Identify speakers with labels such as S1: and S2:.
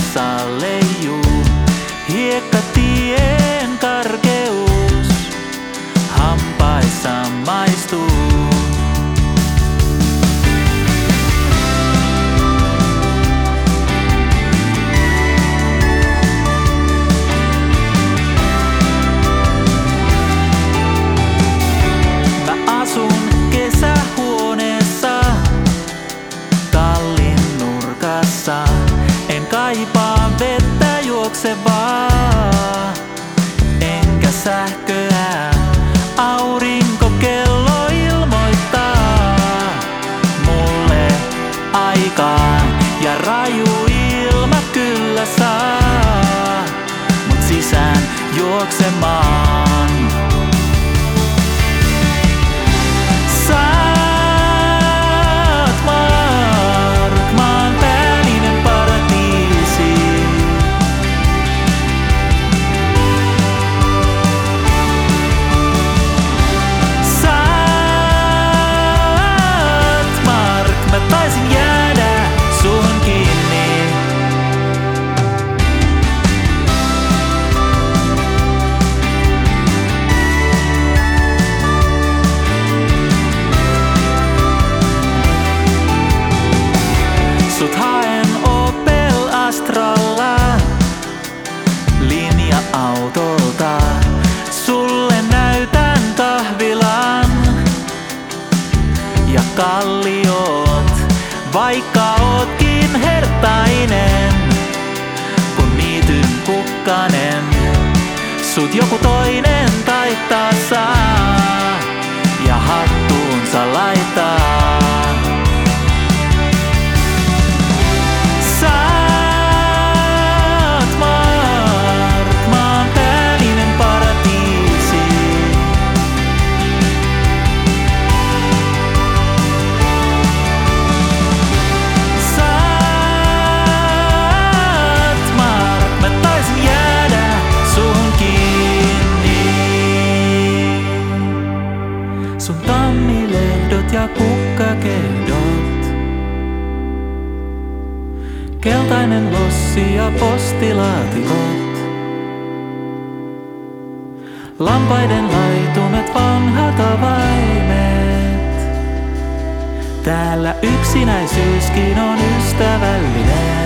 S1: Hampaissa leijuu hiekkatien karkeus. Hampaissa maistuu. Mä asun kesähuoneessa tallin nurkassa. En kaipaa vettä juoksevaa, enkä sähköä. Aurinkokello ilmoittaa mulle aikaa, ja raju ilma kyllä saa mut sisään juoksemaan. Saat Mark, maanpäälinen paratiisi. Saat Mark, mä taisin jäädä suhun kiinni. Sut haen Opel Astralla linja-autolta. Sulle näytän kahvilan ja kalliot, vaikka ootkin hertainen kun niityn kukkanen. Sut joku toinen taittaa saa ja hattuunsa laittaa. Saat Mark, maanpäälinen paratiisi. Saat Mark, mä taisin jäädä suhun kiinni. Sun tammilehdot ja kukkakehdot, keltainen lossi ja postilaatikot, lampaiden laitumet, vanhat avaimet. Täällä yksinäisyyskin on ystävällinen.